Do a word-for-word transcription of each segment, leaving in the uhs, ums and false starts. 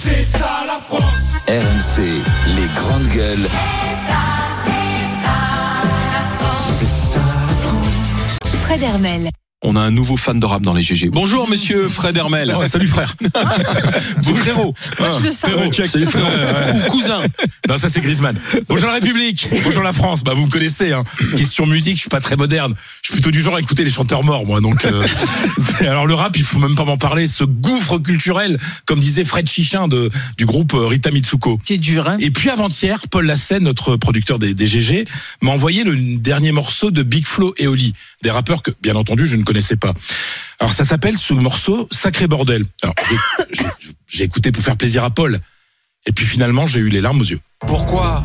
C'est ça la France. R M C, les grandes gueules. C'est ça, c'est ça la France. C'est ça la France. Fred Hermel. On a un nouveau fan de rap dans les G G. Bonjour monsieur Fred Hermel. Oh, salut frère. Bon frérot. Moi je le savais. Salut frérot. Ouais. Cousin. Non, ça c'est Griezmann. Bonjour la République. Bonjour la France. Bah vous me connaissez. Hein. Question musique, je suis pas très moderne. Je suis plutôt du genre à écouter les chanteurs morts, moi. Donc euh, alors le rap, il faut même pas m'en parler. Ce gouffre culturel, comme disait Fred Chichin de du groupe Rita Mitsuko. C'est dur, hein. Et puis avant-hier, Paul Lassène, notre producteur des, des G G, m'a envoyé le dernier morceau de Big Flo et Oli, des rappeurs que, bien entendu, je ne connaissais pas. Alors ça s'appelle ce morceau Sacré Bordel. Alors j'ai, j'ai, j'ai écouté pour faire plaisir à Paul, et puis finalement j'ai eu les larmes aux yeux. Pourquoi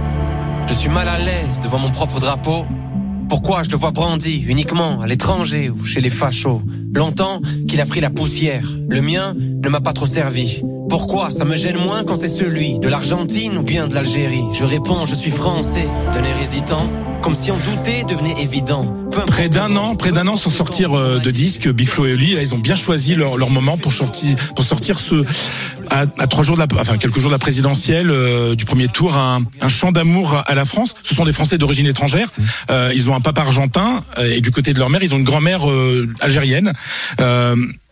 je suis mal à l'aise devant mon propre drapeau? Pourquoi je le vois brandi uniquement à l'étranger ou chez les fachos? Longtemps qu'il a pris la poussière, le mien ne m'a pas trop servi. Pourquoi ça me gêne moins quand c'est celui de l'Argentine ou bien de l'Algérie? Je réponds, je suis français, d'un air hésitant, comme si en douter devenait évident. Près d'un an, près d'un an sans sortir de disque, Big Flo et Oli, là, ils ont bien choisi leur, leur moment pour sortir, pour sortir ce, à, à trois jours de la, enfin quelques jours de la présidentielle euh, du premier tour, un, un chant d'amour à la France. Ce sont des Français d'origine étrangère. Euh, ils ont un papa argentin et du côté de leur mère, ils ont une grand-mère euh, algérienne. Euh,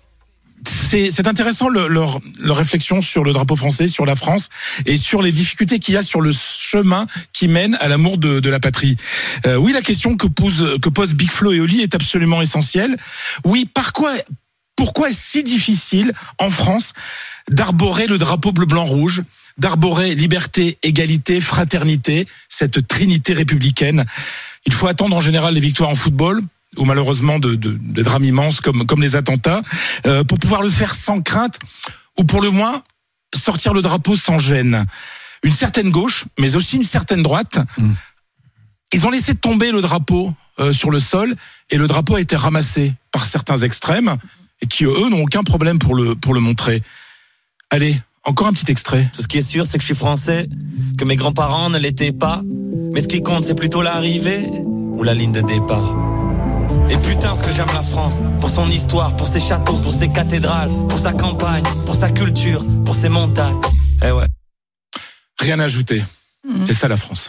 C'est, c'est intéressant le, leur, leur réflexion sur le drapeau français, sur la France et sur les difficultés qu'il y a sur le chemin qui mène à l'amour de, de la patrie. Euh, oui, la question que pose, que pose Big Flo et Oli est absolument essentielle. Oui, par quoi, pourquoi est-ce si difficile en France d'arborer le drapeau bleu, blanc, rouge, d'arborer liberté, égalité, fraternité, cette trinité républicaine? Il faut attendre en général les victoires en football, ou malheureusement de, de, de drames immenses comme, comme les attentats, euh, pour pouvoir le faire sans crainte, ou pour le moins sortir le drapeau sans gêne. Une certaine gauche, mais aussi une certaine droite, mmh. ils ont laissé tomber le drapeau euh, sur le sol, et le drapeau a été ramassé par certains extrêmes, et qui eux n'ont aucun problème pour le, pour le montrer. Allez, encore un petit extrait. Tout ce qui est sûr, c'est que je suis français, que mes grands-parents ne l'étaient pas, mais ce qui compte, c'est plutôt l'arrivée ou la ligne de départ. Et putain ce que j'aime la France, pour son histoire, pour ses châteaux, pour ses cathédrales, pour sa campagne, pour sa culture, pour ses montagnes. Eh ouais. Rien à ajouter. Mmh. C'est ça la France.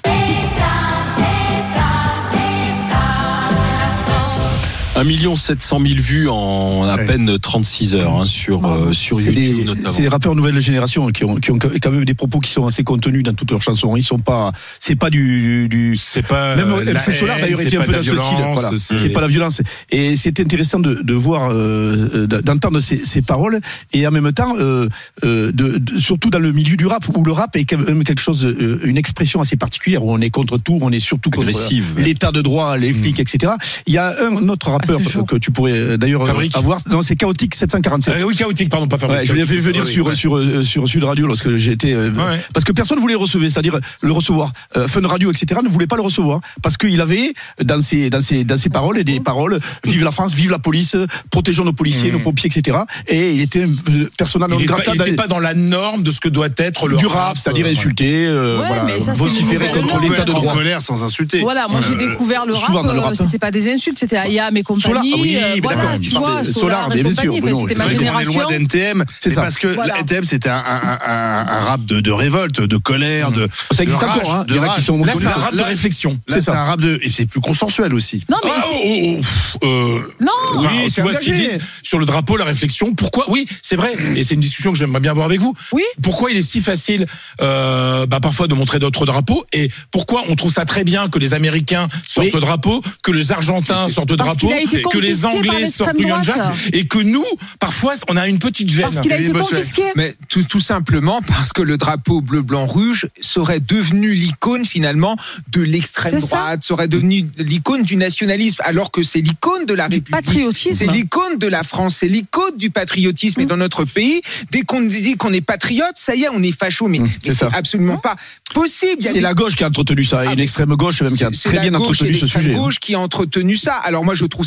un million sept cent mille vues en à ouais. peine trente-six heures hein, sur, euh, sur c'est YouTube des, notamment. C'est les rappeurs nouvelle génération qui ont, qui ont quand même des propos qui sont assez contenus dans toutes leurs chansons. Ils sont pas, c'est pas du, du c'est pas même M C Solar d'ailleurs était un peu dans ce style. Voilà. C'est, c'est pas la violence. Et c'est intéressant de, de voir, euh, d'entendre ces, ces paroles et en même temps, euh, euh, de, de, surtout dans le milieu du rap où le rap est quand même quelque chose, une expression assez particulière où on est contre tout, on est surtout contre agressive, l'état de droit, les flics, mmh. et cetera. Il y a un autre rappeur que tu pourrais d'ailleurs Fabrique. avoir. Non, c'est Chaotique sept cent quarante-sept. Euh, oui, Chaotique, pardon, pas Fabrique. Ouais, je l'ai fait venir sur, ouais. sur, sur, sur Sud Radio lorsque j'étais. Euh, ouais. Parce que personne ne voulait le recevoir, c'est-à-dire le recevoir. Euh, Fun Radio, et cetera ne voulait pas le recevoir. Parce qu'il avait dans ses, dans ses, dans ses paroles, et des paroles, vive la France, vive la police, protégeons nos policiers, mmh. nos pompiers, et cetera. Et il était personnellement non grata. Il n'était pas dans la norme de ce que doit être le du rap, rap c'est-à-dire euh, insulter, euh, ouais, voilà, ça, vociférer contre l'état de droit. En colère sans insulter. Voilà, moi j'ai découvert le rap, le rap. C'était pas des insultes, c'était Aya mes compagnies. Oui, euh, voilà, tu vois, Solar, bien sûr. C'était ma génération. On est loin d'N T M, c'est ça. Parce que voilà. N T M c'était un, un, un, un rap de, de révolte, de colère, de. Ça existe de rage, encore, hein. De rage. Sont là, c'est un rap de réflexion. Là, c'est, c'est un rap de, et c'est plus consensuel aussi. Non, mais ah, c'est... oh, oh, euh, non. Oui, enfin, tu vois ce qu'ils disent sur le drapeau, la réflexion. Pourquoi? Oui, c'est vrai. Et c'est une discussion que j'aimerais bien avoir avec vous. Oui. Pourquoi il est si facile, euh, bah, parfois de montrer d'autres drapeaux, et pourquoi on trouve ça très bien que les Américains sortent oui. le drapeau, que les Argentins sortent le drapeau, que les Anglais sortent le Union Jack, et que nous, parfois, on a une petite gêne. Parce qu'il a été confisqué. Mais tout, tout simplement parce que le drapeau bleu, blanc, rouge serait devenu l'icône finalement de l'extrême c'est droite, ça. Serait devenu l'icône du nationalisme, alors que c'est l'icône de la du République. Patriotisme. C'est l'icône de la France, c'est l'icône du patriotisme. Mmh. Et dans notre pays, dès qu'on dit qu'on est patriote, ça y est, on est facho. Mais, mmh, c'est, mais c'est absolument mmh. pas possible. C'est des... la gauche qui a entretenu ça, et ah, l'extrême gauche même qui a très bien entretenu ce sujet. C'est l'extrême gauche qui a entretenu ça. Alors moi, je trouve ça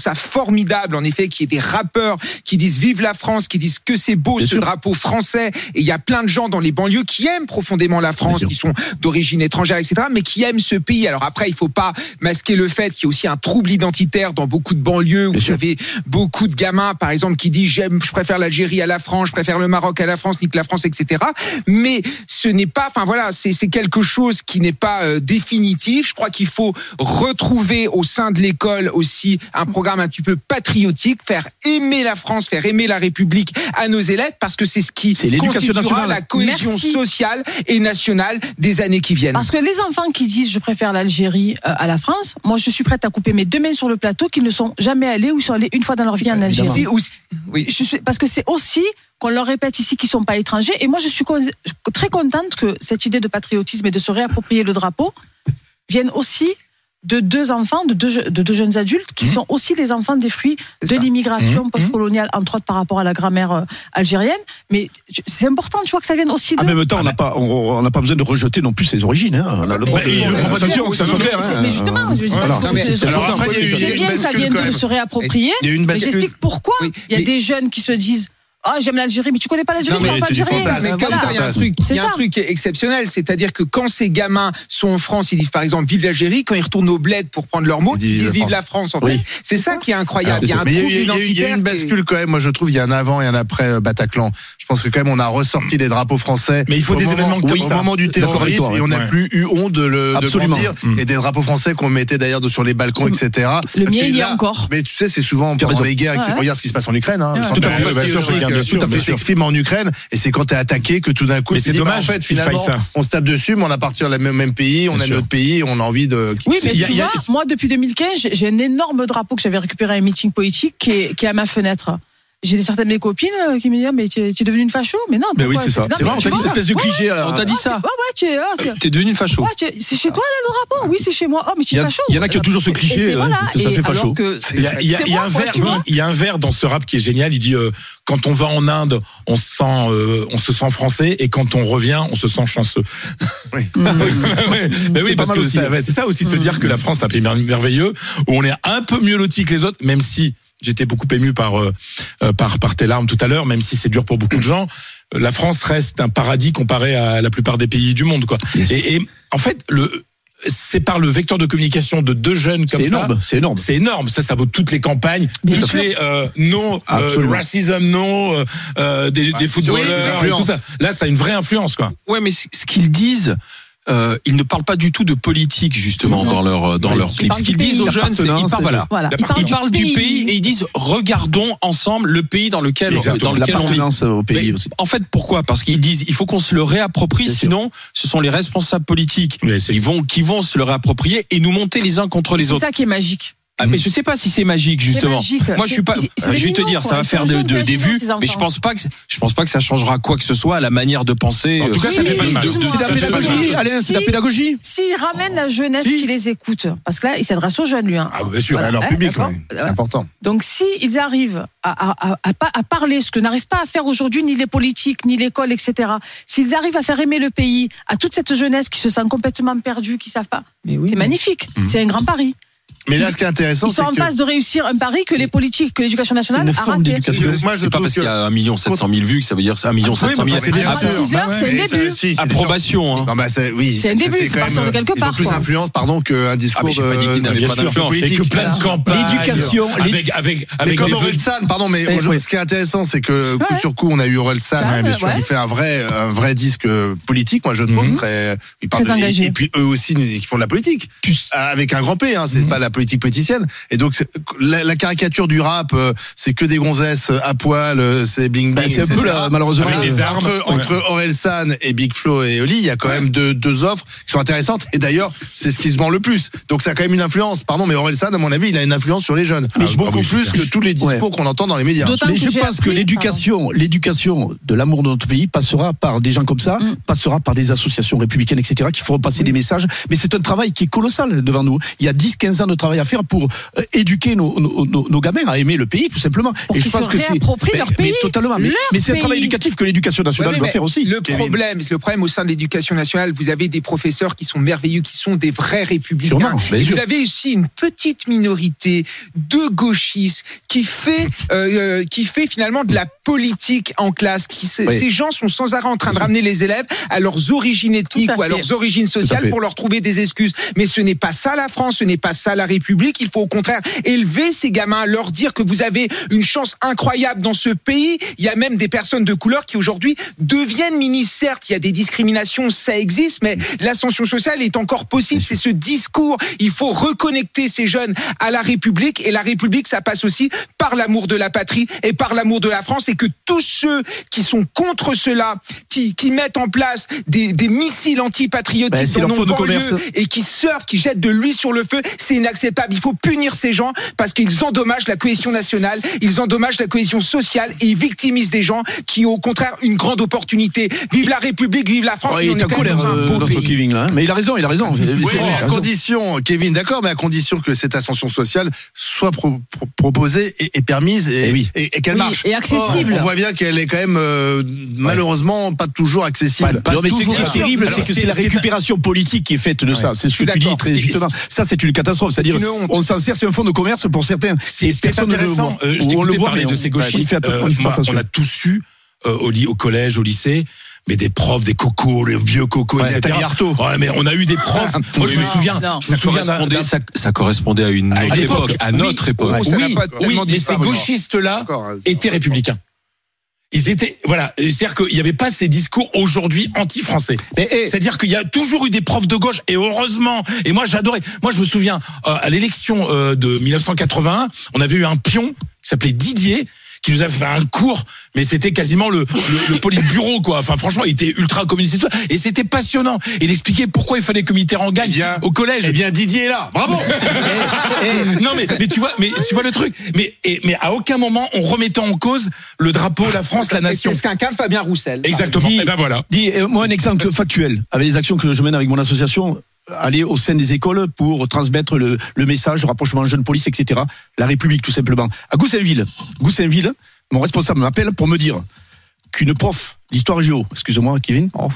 ça formidable, en effet, qu'il y ait des rappeurs qui disent vive la France, qui disent que c'est beau, bien ce sûr. Drapeau français. Et il y a plein de gens dans les banlieues qui aiment profondément la France, qui sont d'origine étrangère, et cetera, mais qui aiment ce pays. Alors après, il faut pas masquer le fait qu'il y a aussi un trouble identitaire dans beaucoup de banlieues où vous avez beaucoup de gamins, par exemple, qui disent j'aime, je préfère l'Algérie à la France, je préfère le Maroc à la France, nique la France, et cetera. Mais ce n'est pas, enfin voilà, c'est, c'est quelque chose qui n'est pas euh, définitif. Je crois qu'il faut retrouver au sein de l'école aussi un programme un petit peu patriotique, faire aimer la France, faire aimer la République à nos élèves, parce que c'est ce qui c'est constituera nationale. La cohésion Merci. Sociale et nationale des années qui viennent. Parce que les enfants qui disent je préfère l'Algérie euh, à la France, moi je suis prête à couper mes deux mains sur le plateau qui ne sont jamais allés ou sont allés une fois dans leur vie en Algérie. Si, ou, oui. je suis, parce que c'est aussi qu'on leur répète ici qu'ils ne sont pas étrangers. Et moi je suis con, très contente que cette idée de patriotisme et de se réapproprier le drapeau vienne aussi de deux enfants, de deux, de deux jeunes adultes qui mmh. sont aussi les enfants des fruits c'est de ça. L'immigration mmh. postcoloniale, entre autres par rapport à la grammaire euh, algérienne. Mais c'est important, tu vois, que ça vienne aussi de... En même temps, on n'a pas, on n'a pas besoin de rejeter non plus ses origines. Hein. On a le droit mais, de... mais, attention, que ça soit clair. Mais justement, je veux dire, c'est bien que ça vienne de se réapproprier. Mais j'explique pourquoi il y a des jeunes qui se disent ah, oh, j'aime l'Algérie, mais tu connais pas l'Algérie, tu parles pas algérien. Mais comme ça, il y a un truc, il y a un truc qui est exceptionnel, c'est-à-dire que quand ces gamins sont en France, ils disent par exemple vive l'Algérie, quand ils retournent au bled pour prendre leur mot, ils disent vive la France. En fait, oui. C'est ça qui est incroyable. Il y a un trouble identitaire. Il y a une bascule quand même. Moi, je trouve, il y a un avant et un après Bataclan. Je pense que quand même, on a ressorti les drapeaux français. Mais il faut des événements comme ça. Au moment du terrorisme, et on n'a plus eu honte de le brandir. Et des drapeaux français qu'on mettait d'ailleurs sur les balcons, et cetera. Le mien, il y a encore. Mais tu sais, c'est souvent pendant les guerres. Regarde ce qui se passe en Ukraine. Tout à fait, tout à fait. En Ukraine, et c'est quand t'es attaqué que tout d'un coup, mais c'est dommage. Bah, en fait, finalement, on se tape dessus, mais on appartient au même, même pays, on bien a sûr. Notre pays, on a envie de. Oui, mais tu vois, moi, depuis deux mille quinze, j'ai un énorme drapeau que j'avais récupéré à un meeting politique qui est, qui est à ma fenêtre. J'ai certaines de mes copines qui me disent mais tu es, tu es devenue une facho, mais non. Mais oui, c'est ça. Non, c'est vrai, on t'a dit cette espèce de cliché. On t'a dit ça. Ouais, ouais, tu es. Ah, t'es devenue une facho. Ouais, c'est chez toi là le drapeau. Oui, c'est chez moi. Oh, mais tu es facho. Il y en a qui ont toujours ce cliché que ça fait facho. Il y a, il y a, il y a un vers, il y a un vers dans ce rap qui est génial. Il dit euh, quand on va en Inde, on se sent, euh, on se sent français, et quand on revient, on se sent chanceux. Oui. Mais oui, parce que c'est ça aussi, se dire que la France est un pays merveilleux où on est un peu mieux loti que les autres, même si. J'étais beaucoup ému par, euh, par, par tes larmes tout à l'heure, même si c'est dur pour beaucoup de gens. La France reste un paradis comparé à la plupart des pays du monde, quoi. Et, et en fait, le, c'est par le vecteur de communication de deux jeunes comme c'est ça. Énorme, c'est énorme. C'est énorme. Ça, ça vaut toutes les campagnes. Bien toutes sûr. Les euh, non, euh, racism, non, euh, euh, des, des footballeurs, et tout ça. Là, ça a une vraie influence, quoi. Ouais, mais ce qu'ils disent. Euh, ils ne parlent pas du tout de politique justement non. dans leur dans oui, leur clip. Ce qu'ils disent aux jeunes, c'est ils parlent voilà. voilà. Ils parlent, ils parlent du pays. pays et ils disent regardons ensemble le pays dans lequel Exactement. dans lequel on vit. Au pays aussi. En fait, pourquoi ? Parce qu'ils disent il faut qu'on se le réapproprie, bien sinon sûr. Ce sont les responsables politiques oui, qui vont qui vont se le réapproprier et nous monter les uns contre les c'est autres. C'est ça qui est magique. Ah, mais je sais pas si c'est magique justement. C'est magique. Moi je suis pas. Je vais te dire, ça va faire de, de, des vues, mais je pense pas que je pense pas que ça changera quoi que ce soit à la manière de penser. En tout cas, oui, ça fait pas de mal. C'est la pédagogie. Alain, c'est la pédagogie. S'il ramène la jeunesse qui les écoute, parce que là, il s'adresse aux jeunes, lui. Ah bien sûr, à leur public, c'est important. Donc si ils arrivent à à à à parler, ce que n'arrivent pas à faire aujourd'hui ni les politiques, ni l'école, et cetera. S'ils arrivent à faire aimer le pays à toute cette jeunesse qui se sent complètement perdue, qui savent pas, c'est magnifique. C'est un grand pari. Mais là, ce qui est intéressant, ils sont en passe de réussir un pari que les politiques, que l'éducation nationale a raté. Moi, je c'est pas parce qu'il y a un million sept cent mille vues que ça veut dire c'est un million sept cent mille. C'est déjà six heures, c'est un début. Approbation. Non, bah c'est oui. C'est un début. Il faut partir de quelque part. Ils ont plus d'influence, pardon, qu'un discours de. C'est que plein de campagnes. L'éducation, avec avec avec. Comme Orelsan, pardon, mais aujourd'hui, ce qui est intéressant, c'est que coup sur coup, on a eu Orelsan, qui fait un vrai un vrai disque politique. Moi, je trouve très. Il parle de et puis eux aussi, qui font de la politique avec un grand P. C'est pas la politique politicienne. Et donc la, la caricature du rap, euh, c'est que des gonzesses à poil, euh, c'est bling bling. Bah, c'est un peu là, malheureusement. Avec des armes. Entre, ouais. entre Orelsan et Big Flo et Oli, il y a quand ouais. même deux, deux offres qui sont intéressantes. Et d'ailleurs, c'est ce qui se vend le plus. Donc ça a quand même une influence. Pardon, mais Orelsan, à mon avis, il a une influence sur les jeunes. Mais ah, beaucoup ah oui, plus que tous les discours ouais. qu'on entend dans les médias. D'autant mais que je pense appris, que l'éducation, pardon. l'éducation de l'amour de notre pays passera par des gens comme ça, mm. passera par des associations républicaines, et cetera, qui feront passer mm. des messages. Mais c'est un travail qui est colossal devant nous. Il y a dix, quinze ans de travail à faire pour euh, éduquer nos, nos, nos, nos gamins à aimer le pays, tout simplement. Pour et je pense que c'est mais, leur pays, mais totalement. Mais, mais c'est un travail éducatif que l'éducation nationale ouais, doit faire aussi. Le Kevin. problème, le problème au sein de l'éducation nationale, vous avez des professeurs qui sont merveilleux, qui sont des vrais républicains. Sûrement, et vous avez aussi une petite minorité de gauchistes qui fait, euh, qui fait finalement de la politique en classe. Qui, oui. Ces gens sont sans arrêt en train de ramener les élèves à leurs origines ethniques à ou à leurs origines sociales pour leur trouver des excuses. Mais ce n'est pas ça la France, ce n'est pas ça la République. Il faut au contraire élever ces gamins, leur dire que vous avez une chance incroyable dans ce pays. Il y a même des personnes de couleur qui aujourd'hui deviennent ministres. Certes, il y a des discriminations, ça existe, mais l'ascension sociale est encore possible. C'est ce discours. Il faut reconnecter ces jeunes à la République. Et la République, ça passe aussi par l'amour de la patrie et par l'amour de la France. Et que tous ceux qui sont contre cela, qui, qui mettent en place des, des missiles antipatriotiques ben, dans nos banlieues et qui surfent, qui jettent de l'huile sur le feu, c'est inacceptable. Il faut punir ces gens parce qu'ils endommagent la cohésion nationale, ils endommagent la cohésion sociale et ils victimisent des gens qui ont au contraire une grande opportunité. Vive la République, vive la France. Ouais, il est en colère, dans un beau pays. Kevin, là, hein. Mais il a raison, il a raison. Oui, mais à condition, Kevin, d'accord, mais à condition que cette ascension sociale soit pro- pro- proposée et, et permise et, et, oui. et, et qu'elle oui, marche. Et accessible. Oh, on voit bien qu'elle est quand même euh, malheureusement pas toujours accessible. Pas, pas non, mais toujours. Ce qui est terrible, c'est que c'est la récupération politique qui est faite de ça. C'est ce que tu dis très justement. Ça, c'est une catastrophe. C'est-à-dire, on s'en sert, c'est un fonds de commerce pour certains. C'est intéressant. On le voit, mais de ces gauchistes, on a tous eu au collège, au lycée. Mais des profs, des cocos, les vieux cocos, ouais, et cetera. Ouais, mais on a eu des profs. Moi, je me souviens. Non. Je me ça, souviens correspondait, ça, ça correspondait à une autre époque, à notre oui, époque. Oui, oui, oui mais ces gauchistes-là étaient républicains. Ils étaient, voilà, c'est-à-dire qu'il n'y avait pas ces discours aujourd'hui anti-français. C'est-à-dire qu'il y a toujours eu des profs de gauche, et heureusement, et moi j'adorais, moi je me souviens, euh, à l'élection euh, de dix-neuf cent quatre-vingt-un, on avait eu un pion qui s'appelait Didier, qui nous a fait un cours, mais c'était quasiment le, le, le politburo, quoi. Enfin, franchement, il était ultra communiste et tout ça. Et c'était passionnant. Il expliquait pourquoi il fallait que Mitterrand gagne eh bien, au collège. Eh bien, Didier est là. Bravo! et, et, non, mais, mais tu vois, mais tu vois le truc. Mais, et, mais à aucun moment, on remettait en cause le drapeau, la France, la nation. C'est ce qu'un cas Fabien Roussel. Exactement. Dis, et ben voilà. Dis, moi, un exemple factuel. Avec les actions que je mène avec mon association, aller au sein des écoles pour transmettre le, le message, le rapprochement jeune-police, et cetera. La République, tout simplement. À Goussainville, Goussainville, mon responsable m'appelle pour me dire qu'une prof d'histoire géo, excuse-moi Kevin, oh.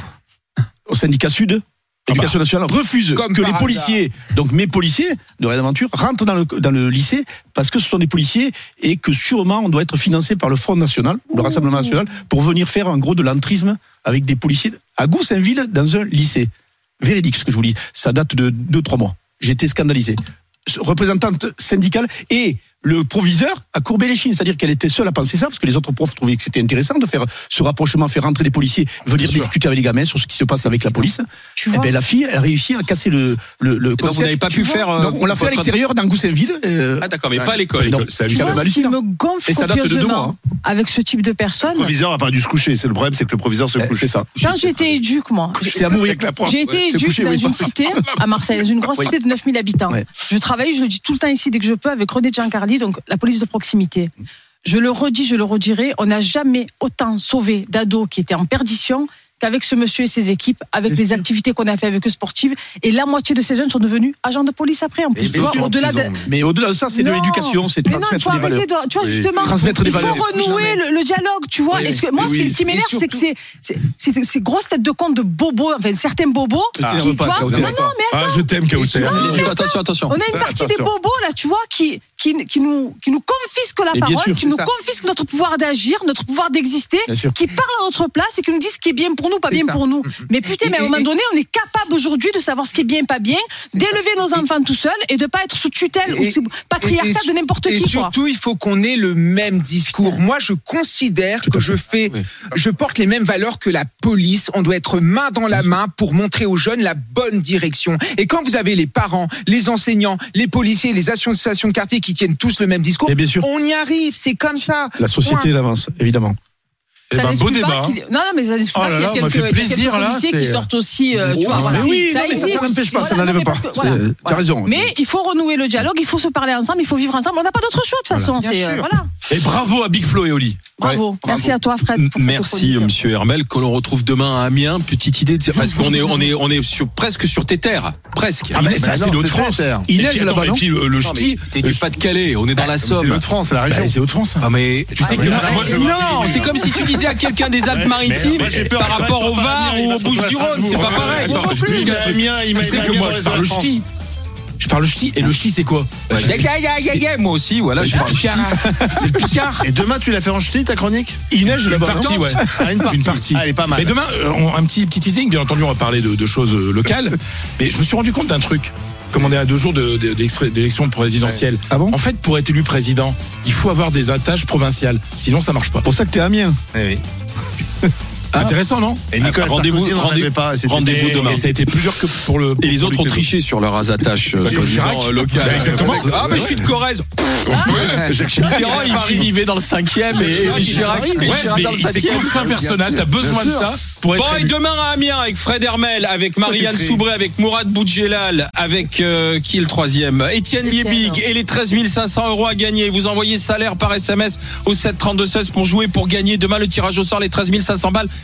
au syndicat Sud, Éducation nationale, refuse Comme que les policiers, hasard. donc mes policiers de Rennes Aventure, rentrent dans le, dans le lycée parce que ce sont des policiers et que sûrement on doit être financé par le Front National, ou le Rassemblement National, pour venir faire en gros de l'entrisme avec des policiers à Goussainville dans un lycée. Véridique ce que je vous dis, ça date de deux trois mois. J'étais scandalisé. Représentante syndicale et le proviseur a courbé les chines, c'est-à-dire qu'elle était seule à penser ça, parce que les autres profs trouvaient que c'était intéressant de faire ce rapprochement, faire rentrer les policiers, venir discuter avec les gamins sur ce qui se passe avec la police. Tu et ben la fille, elle a réussi à casser le le, le concept. Donc vous n'avez pas pu faire. Euh, non, on l'a fait à l'extérieur dans Goussainville. Euh, ah d'accord, mais ouais. pas à l'école. C'est hallucinant. Me gonfle et ça date de deux mois. Hein. Avec ce type de personnes. Le proviseur n'a pas dû se coucher. C'est le problème, c'est que le proviseur se couche. C'est ça. Quand j'étais éduque, moi, c'est à mourir. J'ai été éduque dans une cité à Marseille, dans une grosse cité de neuf mille habitants. Je travaille, je le dis tout le temps ici dès que je peux, avec René Giancarli, donc la police de proximité. Je le redis, je le redirai, on n'a jamais autant sauvé d'ados qui étaient en perdition qu'avec ce monsieur et ses équipes, avec les activités qu'on a fait avec eux sportives, et la moitié de ces jeunes sont devenus agents de police après, en plus. Tu vois, au-delà de... Mais au-delà de ça, c'est non, de l'éducation, c'est de transmettre non, des valeurs. De... Tu vois, oui. justement, transmettre des il faut valeurs. renouer le, le dialogue, tu vois. Oui. Est-ce que, moi, oui. ce qui m'énerve, c'est que c'est, c'est, c'est, ces grosses têtes de compte de bobos, enfin, certains bobos, ah, qui, tu vois, non, non, mais attends. Ah, je t'aime, Kauter. Attention, attention. On a une partie des bobos, là, tu vois, qui, qui, qui nous, qui nous confisquent la parole, qui nous confisquent notre pouvoir d'agir, notre pouvoir d'exister, qui parlent à notre place et qui nous disent ce qui est bien pour nous, pas bien pour nous. Mais putain, mais à un moment donné, on est capable aujourd'hui de savoir ce qui est bien et pas bien, d'élever nos enfants tout seuls et de pas être sous tutelle ou sous patriarcat de n'importe qui. Et surtout, il faut qu'on ait le même discours. Moi, je considère que je fais, je porte les mêmes valeurs que la police. On doit être main dans la main pour montrer aux jeunes la bonne direction. Et quand vous avez les parents, les enseignants, les policiers, les associations de quartier qui tiennent tous le même discours, on y arrive. C'est comme ça. La société avance, évidemment. Ça eh ben, beau débat. Non, non, mais ça discute oh pas qu'il y a quelques, plaisir, quelques là, policiers c'est... qui sortent aussi. Euh, tu oh, vois, voilà. oui, ça non, mais existe. Ça n'empêche pas, voilà, ça n'enlève pas. Voilà, tu as raison. Mais il faut renouer le dialogue, il faut se parler ensemble, il faut vivre ensemble. On n'a pas d'autre choix de toute façon. Voilà. C'est, euh, voilà. Et bravo à Big Flo et Oli. Bravo. Ouais, merci bravo. À toi, Fred. Pour merci, monsieur Hermel. Que l'on retrouve demain à Amiens. Petite idée de, parce qu'on est, on est, on est sur, presque sur tes terres. Presque. Ah, mais ça, c'est l'Hauts-de-France. Il neige là-bas, non? Et puis, le, le ch'ti. Et du Pas-de-Calais. On est dans la Somme. C'est l'Hauts-de-France, c'est la région. C'est Hauts-de-France. Ah, mais, tu sais que, non, c'est comme si tu disais à quelqu'un des Alpes-Maritimes, par rapport au Var ou aux Bouches-du-Rhône. C'est pas pareil. Tu sais que moi, je parle le ch'ti. Je parle le ch'ti. Et le ch'ti, c'est quoi? Moi aussi, voilà, je parle le ch'ti. C'est le Picard. Et demain, tu l'as fait en ch'ti, ta chronique? Il neige là-bas. Une partie, ouais. Une partie. Une partie. Ah, elle est pas mal. Mais demain, un petit, petit teasing. Bien entendu, on va parler de, de choses locales. Mais je me suis rendu compte d'un truc. Comme on est à deux jours de, de, d'élection présidentielle. Ah bon? En fait, pour être élu président, il faut avoir des attaches provinciales. Sinon, ça marche pas. Pour ça que t'es Amiens. Eh oui. Intéressant, non? Et Nicolas rendez-vous, rendez, pas, rendez-vous demain. Et ça a été plus dur que pour le. Et les autres ont triché sur leurs attaches euh, soi-disant locales. Bah, exactement. Ah, mais je suis de Corrèze. Mitterrand, il vivait dans le cinquième et Chirac dans le septième. C'est construit un personnage. T'as besoin de ça pour être. Bon, et demain à Amiens avec Fred Hermel, avec Marianne Soubré, avec Mourad Boudjelal, avec euh, qui est le troisième? Étienne Liebig et les treize mille cinq cents euros à gagner. Vous envoyez salaire par S M S au sept trente-deux seize pour jouer, pour gagner demain le tirage au sort, les treize mille cinq cents balles.